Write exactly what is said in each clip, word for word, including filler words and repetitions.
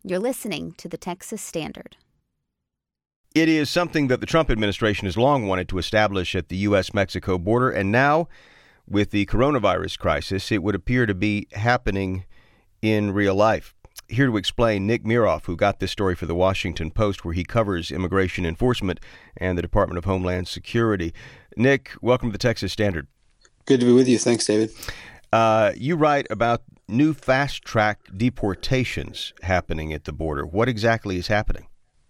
You're listening to the Texas Standard. It is something that the Trump administration has long wanted to establish at the U S Mexico border, and now, with the coronavirus crisis, it would appear to be happening in real life. Here to explain, Nick Miroff, who got this story for the Washington Post, where he covers immigration enforcement and the Department of Homeland Security. Nick, welcome to the Texas Standard. Good to be with you. Thanks, David. Uh, you write about new fast-track deportations happening at the border. What exactly is happening?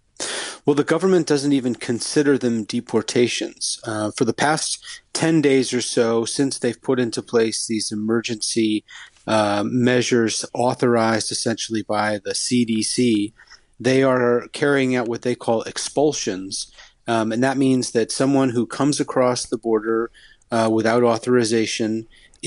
Well, the government doesn't even consider them deportations. Uh, for the past ten days or so, since they've put into place these emergency uh, measures authorized essentially by the C D C, they are carrying out what they call expulsions. Um, and that means that someone who comes across the border uh, without authorization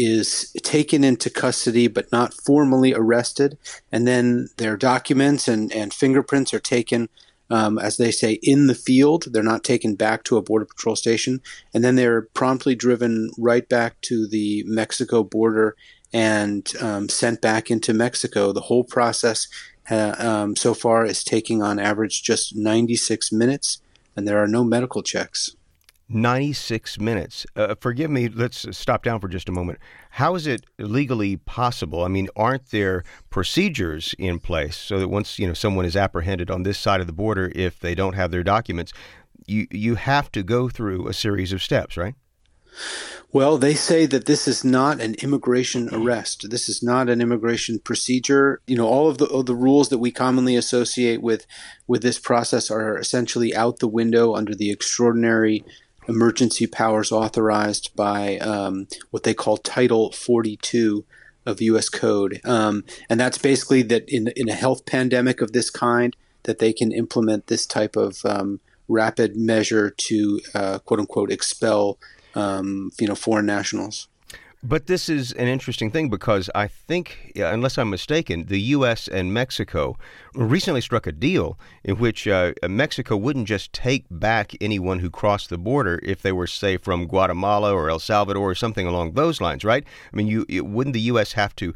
is taken into custody but not formally arrested. And then their documents and, and fingerprints are taken Um, as they say, in the field. They're not taken back to a Border Patrol station. And then they're promptly driven right back to the Mexico border and um, sent back into Mexico. The whole process uh, um, so far is taking on average just ninety-six minutes, and there are no medical checks. ninety-six minutes. Uh, forgive me, let's stop down for just a moment. How is it legally possible? I mean, aren't there procedures in place so that once, you know, someone is apprehended on this side of the border, if they don't have their documents, you, you have to go through a series of steps, right? Well, they say that this is not an immigration arrest. This is not an immigration procedure. You know, all of the, of the rules that we commonly associate with, with this process are essentially out the window under the extraordinary emergency powers authorized by um, what they call Title forty-two of U S Code. Um, and that's basically that in, in a health pandemic of this kind, that they can implement this type of um, rapid measure to, uh, quote unquote, expel, um, you know, foreign nationals. But this is an interesting thing because I think, unless I'm mistaken, the U S and Mexico recently struck a deal in which uh, Mexico wouldn't just take back anyone who crossed the border if they were, say, from Guatemala or El Salvador or something along those lines, right? I mean, you it, wouldn't the U S have to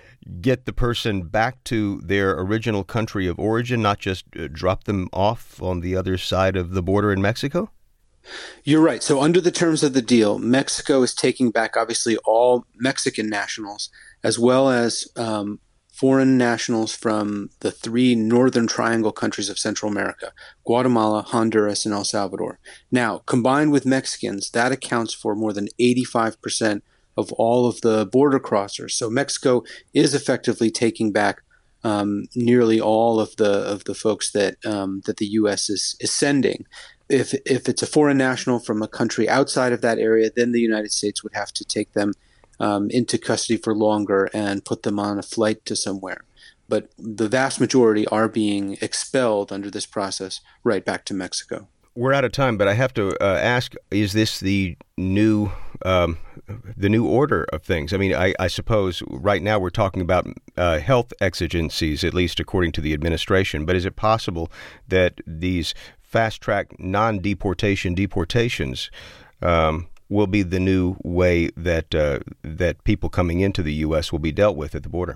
get the person back to their original country of origin, not just uh, drop them off on the other side of the border in Mexico? You're right. So under the terms of the deal, Mexico is taking back obviously all Mexican nationals as well as um, foreign nationals from the three Northern Triangle countries of Central America, Guatemala, Honduras, and El Salvador. Now, combined with Mexicans, that accounts for more than eighty-five percent of all of the border crossers. So Mexico is effectively taking back um, nearly all of the of the folks that um, that the U S is, is sending. If if it's a foreign national from a country outside of that area, then the United States would have to take them um, into custody for longer and put them on a flight to somewhere. But the vast majority are being expelled under this process right back to Mexico. We're out of time, but I have to uh, ask, is this the new um, the new order of things? I mean, I, I suppose right now we're talking about uh, health exigencies, at least according to the administration. But is it possible that these fast-track non-deportation deportations um, will be the new way that uh, that people coming into the U S will be dealt with at the border?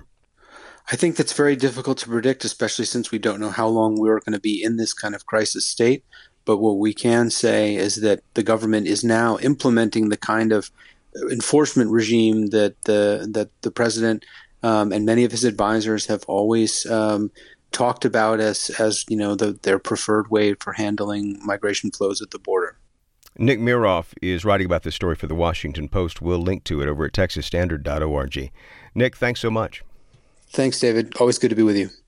I think that's very difficult to predict, especially since we don't know how long we're going to be in this kind of crisis state. But what we can say is that the government is now implementing the kind of enforcement regime that the that the president um, and many of his advisors have always um, talked about as, as you know, the, their preferred way for handling migration flows at the border. Nick Miroff is writing about this story for the Washington Post. We'll link to it over at texas standard dot org. Nick, thanks so much. Thanks, David. Always good to be with you.